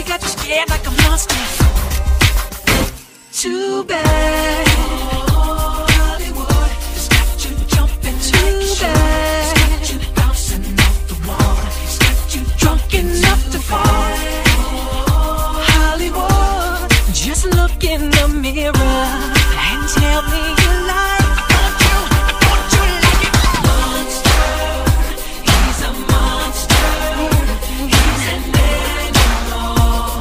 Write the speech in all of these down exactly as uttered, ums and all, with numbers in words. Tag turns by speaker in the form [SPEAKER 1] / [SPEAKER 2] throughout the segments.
[SPEAKER 1] got you scared like a monster. Too bad. Oh, Hollywood has got you jumping. Too bad. It's got you bouncing off the wall. It's got you drunk enough to fall. Oh, Hollywood, just look in the mirror and tell me you like. I want you, I want you like it. Monster, he's a monster. He's an animal.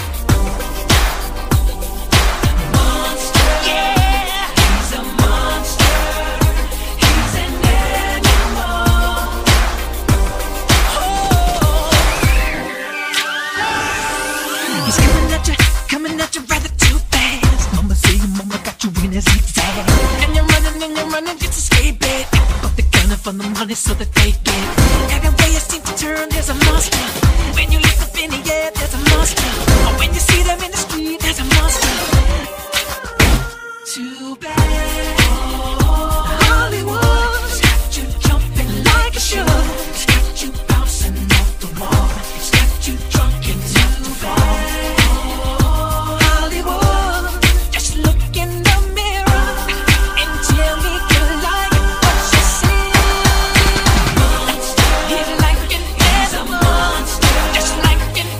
[SPEAKER 1] Monster, yeah, he's a monster. He's an animal. Oh, he's coming at you, coming at you rather too fast. Mama say your mama got you in a zigzag, and you're running and you're running just to escape it. But they're gunning for the money so that they get. Every way you seem to turn, there's a monster. When you look up in the air, there's a monster. Or when you see them in the street, there's a monster. Too bad. Oh, Hollywood, it's got you jumping like a should. It's got you bouncing off the wall. It's got you drunk and too bad. Oh, Hollywood, just look in the mirror and tell me you like what you see. Monster, he's like an animal, just like an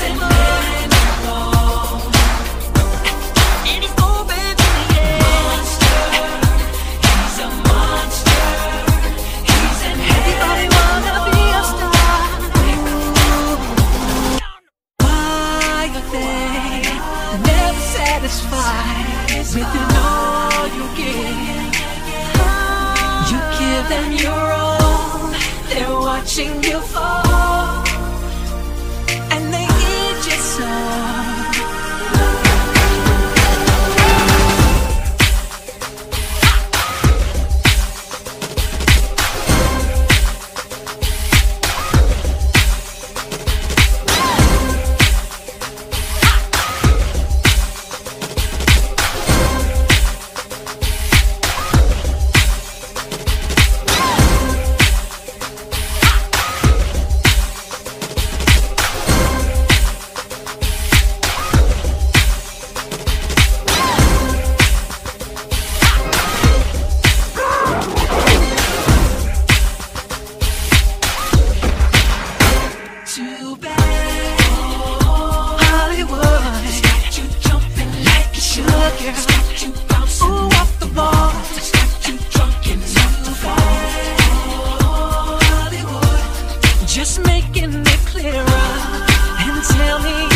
[SPEAKER 1] animal. And he's moving in the air. Monster, he's a monster. He's an everybody wanna be a star. Why are they never satisfied with all you give? You give them your all, they're watching you fall, and they eat your soul. Too bad. Oh, Hollywood, it's got you jumping like a sugar. It's got you bouncing ooh, off the wall. It's got you drunk and too bad. Oh, Hollywood, just making it clearer and tell me